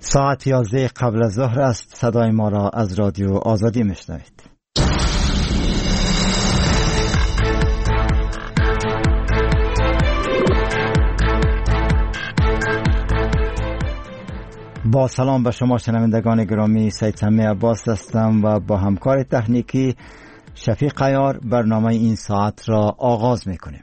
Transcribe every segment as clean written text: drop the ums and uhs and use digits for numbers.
ساعت 11 قبل از ظهر است. صدای ما را از رادیو آزادی میشنوید. با سلام به شما شنوندگان گرامی، سید سمی عباس هستم و با همکار تکنیکی شفیق عیار برنامه این ساعت را آغاز میکنیم.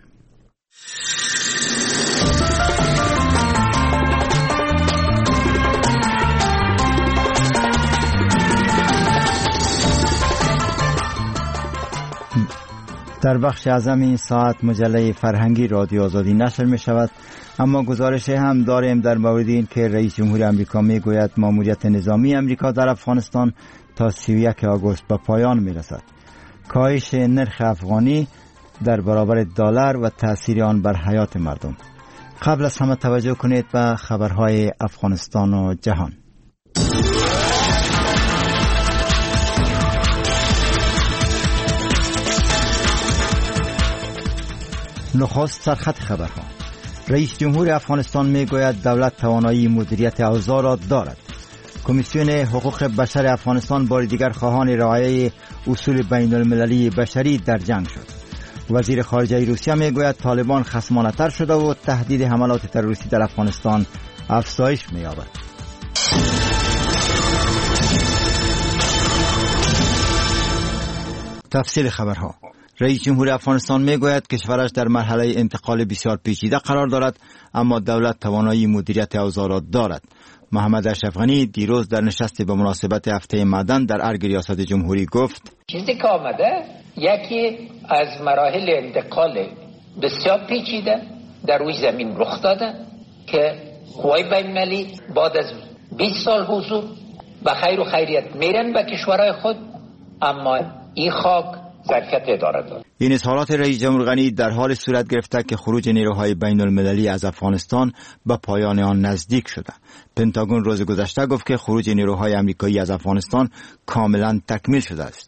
در بخش اعظم این ساعت مجله فرهنگی رادیو آزادی نشر می شود، اما گزارش هم داریم در مورد این که رئیس جمهور امریکا می گوید ماموریت نظامی امریکا در افغانستان تا 31 آگوست به پایان می رسد. کاهش نرخ افغانی در برابر دلار و تأثیر آن بر حیات مردم. قبل از همه توجه کنید به خبرهای افغانستان و جهان. نخست سرخط خبرها. رئیس جمهور افغانستان میگوید دولت توانایی مدیریت اوضاع را دارد. کمیسیون حقوق بشر افغانستان بار دیگر خواهان رعایت اصول بین المللی بشری در جنگ شد. وزیر خارجه روسیه میگوید طالبان خصمانه‌تر شده و تهدید حملات تروریستی در افغانستان افزایش می‌یابد. تفصیل خبرها. رئیس جمهور افغانستان میگوید کشورش در مرحله انتقال بسیار پیچیده قرار دارد، اما دولت توانایی مدیریت اوضاع را دارد. محمد اشرف غنی دیروز در نشستی به مناسبت هفته معدن در ارگ ریاست جمهوری گفت: چیزی که آمده یکی از مراحل انتقال بسیار پیچیده در روی زمین رخ داده که قوای بین‌المللی بعد از 20 سال حضور به خیر و خیریت میرن به کشورهای خود، اما این خاک ظرفیت اداره دارد. این اظهارات رئیس جمهور غنی در حال صورت گرفته که خروج نیروهای بین المللی از افغانستان به پایان آن نزدیک شده. پنتاگون روز گذشته گفت که خروج نیروهای آمریکایی از افغانستان کاملا تکمیل شده است.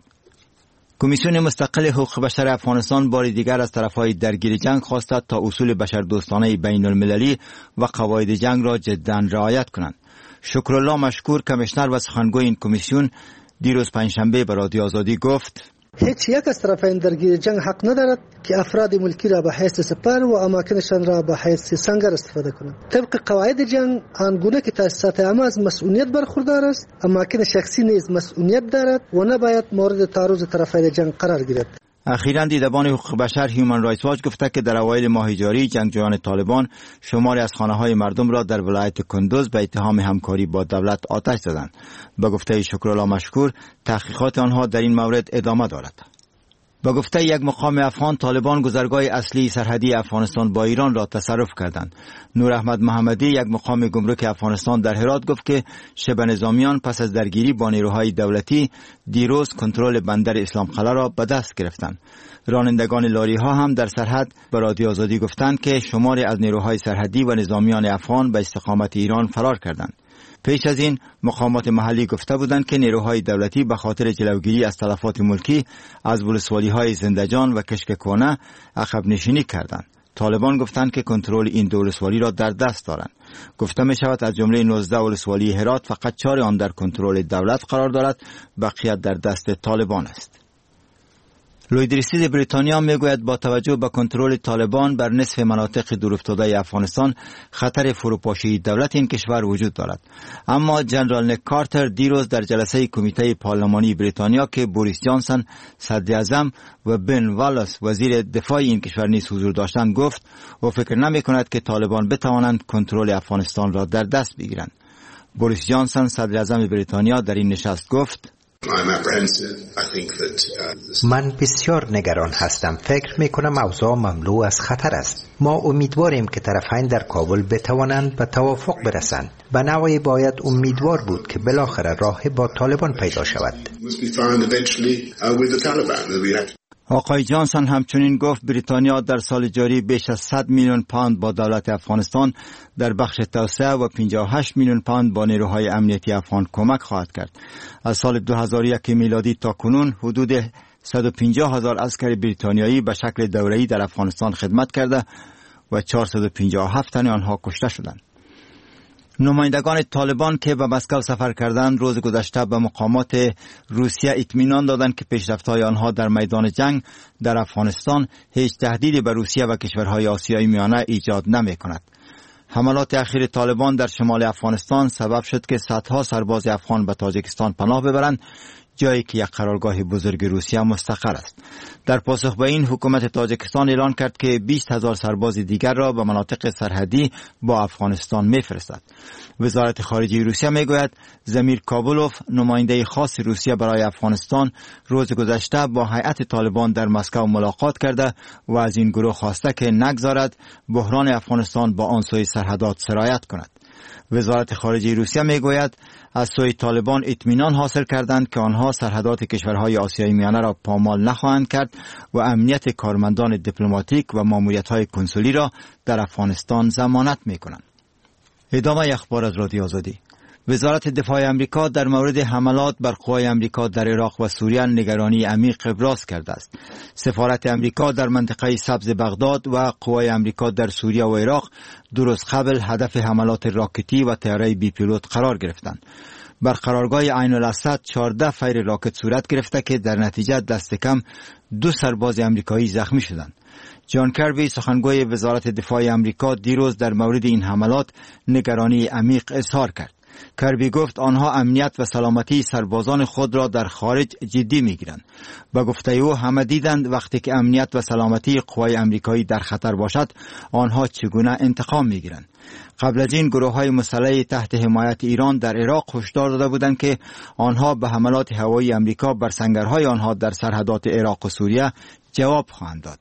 کمیسیون مستقل حقوق بشر افغانستان بار دیگر از طرفهای درگیر جنگ خواسته تا اصول بشردوستانه بین المللی و قواعد جنگ را جدا رعایت کنند. شکرالله مشکور، کمیشنر و سخنگوی این کمیسیون، دیروز پنجشنبه به رادیو آزادی گفت: هیچ یک از طرفین درگیر جنگ حق ندارد که افراد ملکی را به حیث سپر و اماکنشان را به حیث سنگر استفاده کنند. طبق قواعد جنگ آنگونه که تأسیسات عامه از مسئولیت برخوردار است، اماکن شخصی نیز مسئولیت دارد و نباید مورد تعرض طرفین جنگ قرار گیرد. اخیراً دیدبان حقوق بشر هیومن رایتس واچ گفته که در اوایل ماه جاری جنگجویان طالبان شماری از خانه‌های مردم را در ولایت کندوز به اتهام همکاری با دولت آتش زدند. به گفته شکرالله مشکور، تحقیقات آنها در این مورد ادامه دارد. با گفته یک مقام افغان، طالبان گذرگاه اصلی سرحدی افغانستان با ایران را تصرف کردند. نور احمد محمدی، یک مقام گمرک افغانستان در هرات، گفت که شبه نظامیان پس از درگیری با نیروهای دولتی دیروز کنترل بندر اسلام قلعه را به دست گرفتند. رانندگان لاری ها هم در سرحد به رادیو آزادی گفتند که شماری از نیروهای سرحدی و نظامیان افغان به استقامت ایران فرار کردند. پیش از این مقامات محلی گفته بودند که نیروهای دولتی به خاطر جلوگیری از تلفات ملکی از ولسوالی‌های زندجان و کشک کونه عقب نشینی کردند. طالبان گفتند که کنترل این دو ولسوالی را در دست دارند. گفته می شود از جمله 19 ولسوالی هرات فقط 4 آن در کنترل دولت قرار دارد، بقیه در دست طالبان است. لوید رسید بریتانیا میگوید با توجه به کنترل طالبان بر نصف مناطق دورافتاده افغانستان خطر فروپاشی دولت این کشور وجود دارد. اما جنرال نیک کارتر دیروز در جلسه کمیته پارلمانی بریتانیا که بوریس جانسون صدر اعظم و بن والاس وزیر دفاع این کشور نیز حضور داشتند گفت و فکر نمی کند که طالبان بتوانند کنترل افغانستان را در دست بگیرند. بوریس جانسون صدر اعظم بریتانیا در این نشست گفت: من بسیار نگران هستم. فکر میکنم اوضاع مملو از خطر است. ما امیدواریم که طرفین در کابل بتوانند به توافق برسند. به نوعی باید امیدوار بود که بالاخره راه با طالبان پیدا شود. آقای جانسون همچنین گفت بریتانیا در سال جاری بیش از 100 میلیون پوند با دولت افغانستان در بخش توسعه و 58 میلیون پوند با نیروهای امنیتی افغان کمک خواهد کرد. از سال 2001 میلادی تا کنون حدود 150,000 عسکر بریتانیایی به شکل دوره‌ای در افغانستان خدمت کرده و 457 تن آنها کشته شدند. نمایندگان طالبان که به مسکو سفر کردند روز گذشته به مقامات روسیه اطمینان دادند که پیشرفت‌های آنها در میدان جنگ در افغانستان هیچ تهدیدی به روسیه و کشورهای آسیای میانه ایجاد نمی‌کند. حملات اخیر طالبان در شمال افغانستان سبب شد که صدها سرباز افغان به تاجیکستان پناه ببرند، جایی که یک قرارگاه بزرگ روسیه مستقر است. در پاسخ به این حکومت تاجیکستان اعلان کرد که 20,000 سرباز دیگر را به مناطق سرحدی با افغانستان می‌فرستد. وزارت خارجه روسیه میگوید زمیر کابولوف نماینده خاص روسیه برای افغانستان روز گذشته با هیئت طالبان در مسکو ملاقات کرده و از این گروه خواسته که نگذارد بحران افغانستان با آن سوی سرحدات سرایت کند. وزارت خارجه روسیه میگوید از سوی طالبان اطمینان حاصل کردند که آنها سرحدات کشورهای آسیای میانه را پامال نخواهند کرد و امنیت کارمندان دیپلماتیک و ماموریت‌های کنسولی را در افغانستان ضمانت می‌کنند. ادامه اخبار از رادیو آزادی. وزارت دفاع امریکا در مورد حملات بر قوای امریکا در عراق و سوریه نگرانی عمیق ابراز کرده است. سفارت امریکا در منطقه سبز بغداد و قوای امریکا در سوریه و عراق 2 روز قبل هدف حملات راکتی و طیاره بی پیلوت قرار گرفتند. بر قرارگاه عین الاسد 14 فیر راکت صورت گرفته که در نتیجه دست کم 2 سرباز امریکایی زخمی شدند. جان کربی سخنگوی وزارت دفاع امریکا دیروز در مورد این حملات نگرانی عمیق اظهار کرد. کربی گفت آنها امنیت و سلامتی سربازان خود را در خارج جدی می‌گیرند. به گفته او همه دیدند وقتی که امنیت و سلامتی قوای امریکایی در خطر باشد آنها چگونه انتقام می‌گیرند. قبل از این گروه‌های مسلح تحت حمایت ایران در عراق هشدار داده بودند که آنها به حملات هوایی امریکا بر سنگرهای آنها در سرحدات عراق و سوریه جواب خواهند داد.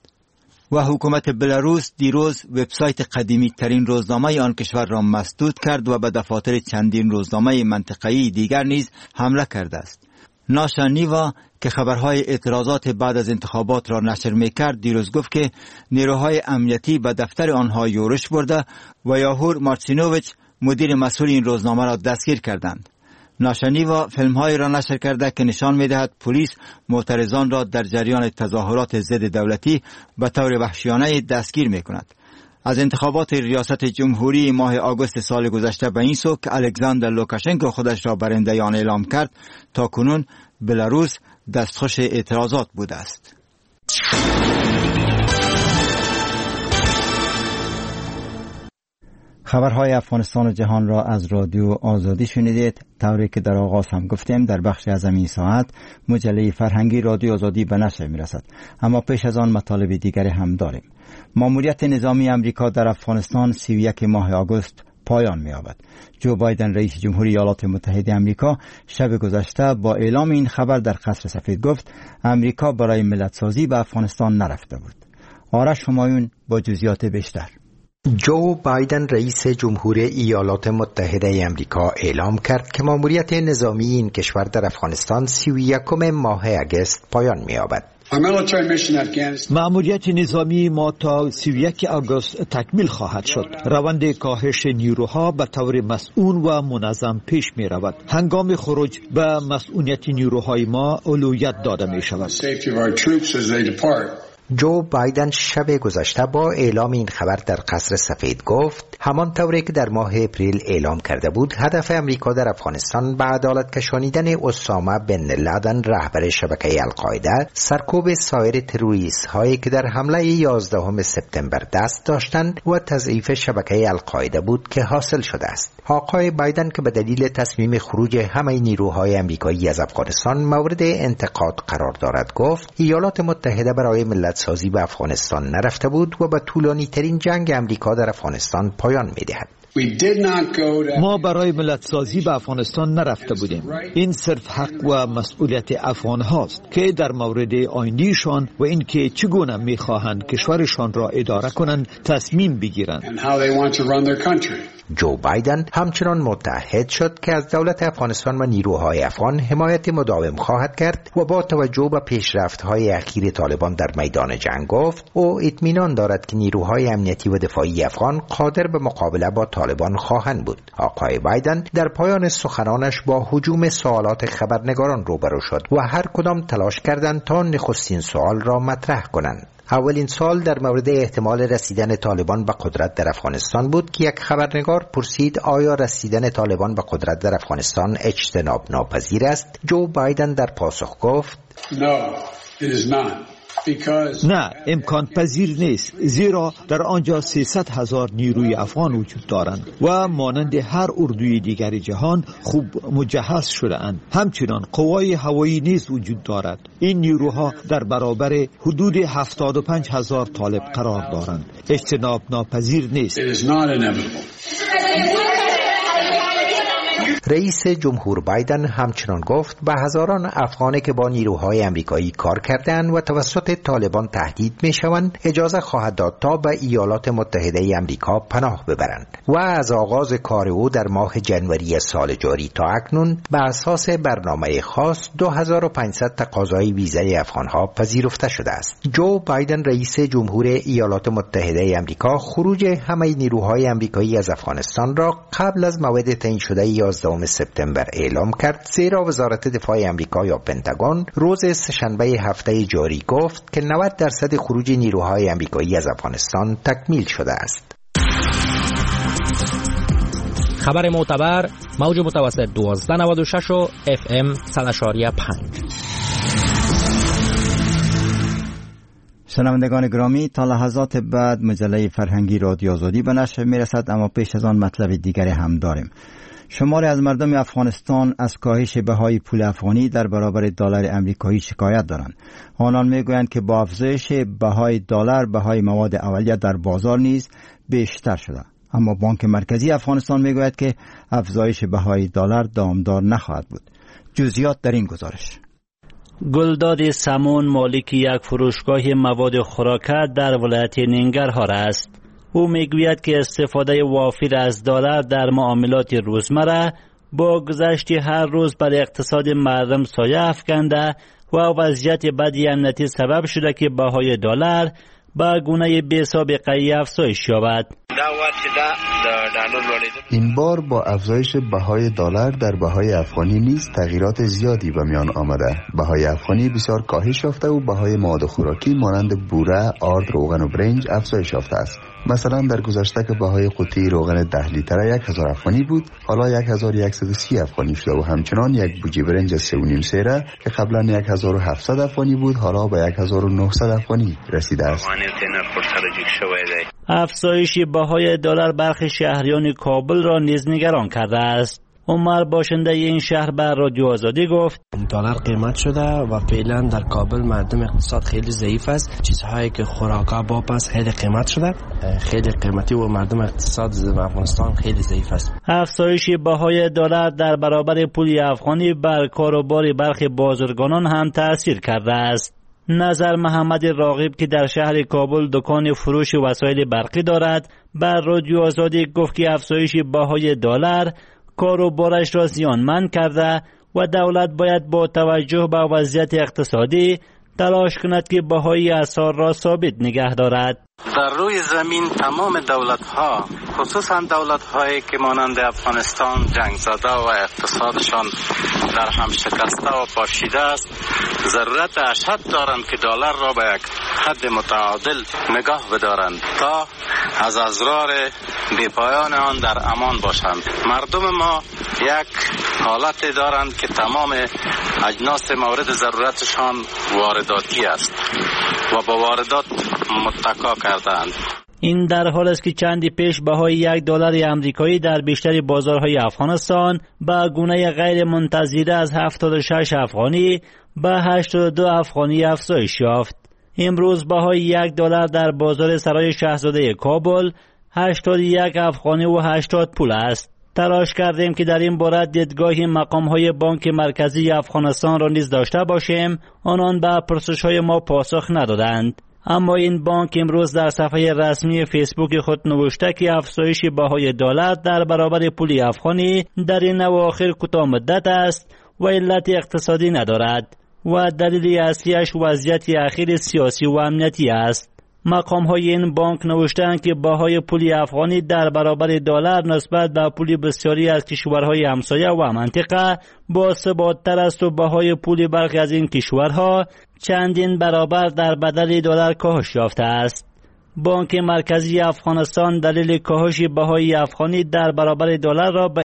و حکومت بلاروس دیروز وبسایت قدیمی ترین روزنامه آن کشور را مسدود کرد و به دفاتر چندین روزنامه منطقه‌ای دیگر نیز حمله کرده است. ناشا نیوا که خبرهای اعتراضات بعد از انتخابات را نشر می‌کرد دیروز گفت که نیروهای امنیتی به دفتر آنها یورش برده و یاهور مارچینوویچ مدیر مسئول این روزنامه را دستگیر کردند. ناشنیوا فیلم‌هایی را نشر کرده که نشان می‌دهد پلیس معترضان را در جریان تظاهرات ضد دولتی به طور وحشیانه دستگیر می‌کند. از انتخابات ریاست جمهوری ماه آگوست سال گذشته به این سو که الکساندر لوکاشنکو خودش را برنده آن اعلام کرد تا کنون بلاروس دستخوش اعتراضات بوده است. خبرهای افغانستان و جهان را از رادیو آزادی شنیدید. طوری که در آغاز هم گفتیم در بخش از این ساعت مجله فرهنگی رادیو آزادی به نشر می‌رسد، اما پیش از آن مطالب دیگری هم داریم. ماموریت نظامی امریکا در افغانستان 31 ماه آگوست پایان می‌یابد. جو بایدن رئیس جمهوری ایالات متحده آمریکا شب گذشته با اعلام این خبر در قصر سفید گفت امریکا برای ملت‌سازی به افغانستان نرفته بود. آرش همایون با جزئیات بیشتر. جو بایدن رئیس جمهوری ایالات متحده آمریکا اعلام کرد که ماموریت نظامی این کشور در افغانستان 31 ماه آگوست پایان می‌یابد. مأموریت نظامی ما تا 31 آگوست تکمیل خواهد شد. روند کاهش نیروها به طور مسئول و منظم پیش می رود. هنگام خروج به مسئولیت نیروهای ما اولویت داده می شود. جو بایدن شب گذشته با اعلام این خبر در قصر سفید گفت همانطوری که در ماه اپریل اعلام کرده بود هدف امریکا در افغانستان به عدالت کشانیدن اسامه بن لادن رهبر شبکه القاعده، سرکوب سایر تروریست هایی که در حمله 11 سپتامبر دست داشتند و تضعیف شبکه القاعده بود که حاصل شده است. آقای بایدن که به دلیل تصمیم خروج همه نیروهای امریکایی از افغانستان مورد انتقاد قرار دارد گفت ایالات متحده برای ملت سازی به افغانستان نرفته بود و به طولانی ترین جنگ امریکا در افغانستان پایان می دهد. ما برای ملت سازی به افغانستان نرفته بودیم. این صرف حق و مسئولیت افغان هاست که در مورد آیندهشان و اینکه چگونه می خواهند کشورشان را اداره کنند تصمیم بگیرند. جو بایدن همچنان متعهد شد که از دولت افغانستان و نیروهای افغان حمایت مداوم خواهد کرد و با توجه به پیشرفت‌های اخیر طالبان در میدان جنگ گفت او اطمینان دارد که نیروهای امنیتی و دفاعی افغان قادر به مقابله با طالبان خواهند بود. آقای بایدن در پایان سخنانش با هجوم سوالات خبرنگاران روبرو شد و هر کدام تلاش کردند تا نخستین سوال را مطرح کنند. اولین سال در مورد احتمال رسیدن طالبان به قدرت در افغانستان بود که یک خبرنگار پرسید آیا رسیدن طالبان به قدرت در افغانستان اجتناب ناپذیر است؟ جو بایدن در پاسخ گفت نه، امکان پذیر نیست، زیرا در آنجا 300,000 نیروی افغان وجود دارند و مانند هر اردوی دیگر جهان خوب مجهز شده اند. همچنان قوای هوایی نیز وجود دارد. این نیروها در برابر حدود 75,000 طالب قرار دارند. اجتناب ناپذیر نیست. رئیس جمهور بایدن همچنان گفت به هزاران افغانی که با نیروهای امریکایی کار کردند و توسط طالبان تهدید میشوند اجازه خواهد داد تا به ایالات متحده امریکا پناه ببرند و از آغاز کار او در ماه جنوری سال جاری تا اکنون به اساس برنامه خاص 2500 تقاضای ویزای افغانها پذیرفته شده است. جو بایدن رئیس جمهور ایالات متحده امریکا خروج همه نیروهای امریکایی از افغانستان را قبل از موعد تعیین شده 11 سپتامبر اعلام کرد، زیرا وزارت دفاع امریکا یا پنتاگون روز سه‌شنبه هفته جاری گفت که 90% خروج نیروهای امریکایی از افغانستان تکمیل شده است. خبر معتبر موج متوسط 1296 و FM 100.5. شنوندگان گرامی، تا لحظات بعد مجله فرهنگی رادیو آزادی به نشر میرسد، اما پیش از آن مطلب دیگری هم داریم. شماری از مردم افغانستان از کاهش بهای پول افغانی در برابر دلار امریکایی شکایت دارند. آنان میگویند که با افزایش بهای دلار بهای مواد اولیه در بازار نیز بیشتر شده. اما بانک مرکزی افغانستان میگوید که افزایش بهای دلار دامدار نخواهد بود. جزئیات در این گزارش. گلداد سمون مالک یک فروشگاه مواد خوراکه در ولایت ننگرهار است. او میگوید که استفاده وافر از دلار در معاملات روزمره با گذشت هر روز بر اقتصاد مردم سایه افکنده و وضعیت بدی امنیتی سبب شده که بهای دلار با گونه بی سابقه افزایش یابد. این بار با افزایش بهای دلار در بهای افغانی نیز تغییرات زیادی به میان آمده. بهای افغانی بسیار کاهش یافته و بهای مواد خوراکی مانند بوره، آرد، روغن و برنج افزایش یافته است. مثلا در گذشته که بهای قوطی روغن 10 لیتر 1000 افغانی بود، حالا 1130 افغانی شده و همچنان یک بوجی برنج 3.5 سیره که قبلا 1700 افغانی بود، حالا به 1900 افغانی رسیده است. افزایش بهای دلار برخی شهریان کابل را نیز نگران کرده است. عمر باشنده این شهر به رادیو آزادی گفت دلار قیمت شده و فعلا در کابل مردم اقتصاد خیلی ضعیف است. چیزهایی که خوراکا باب است خیلی قیمت شده، خیلی قیمتی و مردم اقتصاد افغانستان خیلی ضعیف است. افزایش بهای دلار در برابر پول افغانی بر کاروبار برخی بازرگانان هم تأثیر کرده است. نظر محمد راغب که در شهر کابل دکان فروش وسایل برقی دارد بر رادیو آزادی گفت که افزایش بهای دلار کاروبارش را زیانمند کرده و دولت باید با توجه به وضعیت اقتصادی تلاش کند که بهای اسعار را ثابت نگه دارد. در روی زمین تمام دولت‌ها، خصوصا دولت‌هایی که مانند افغانستان جنگ زده و اقتصادشان در هم شکسته و پاشیده است، ضرورت اشد دارند که دلار را به یک حد متعادل نگاه بدارند تا از اضرار بی‌پایان آن در امان باشند. مردم ما یک حالتی دارند که تمام اجناس مورد ضرورتشان وارداتی است و با واردات متکا کردند. این در حال است که چندی پیش بهای $1 امریکایی در بیشتر بازارهای افغانستان به گونه غیر منتظره از 76 افغانی به 82 افغانی افزایش یافت. امروز بهای $1 در بازار سرای شاهزاده کابل 81 افغانی و 80 پول است. تلاش کردیم که در این باره دیدگاه مقام‌های بانک مرکزی افغانستان را نیز داشته باشیم، آنان به پرسش‌های ما پاسخ ندادند. اما این بانک امروز در صفحه رسمی فیسبوک خود نوشته که افزایش بهای دلار در برابر پول افغانی در این اواخر کوتاه مدت است و علت اقتصادی ندارد و دلیل اصلیش وضعیت اخیر سیاسی و امنیتی است. مقام‌های این بانک نوشتند که بهای پول افغانی در برابر دلار نسبت به پول بسیاری از کشورهای همسایه و منطقه با ثبات‌تر است و بهای پول برخی از این کشورها چندین برابر در بدل دلار کاهش یافته است. بانک مرکزی افغانستان دلیل کاهش بهای افغانی در برابر دلار را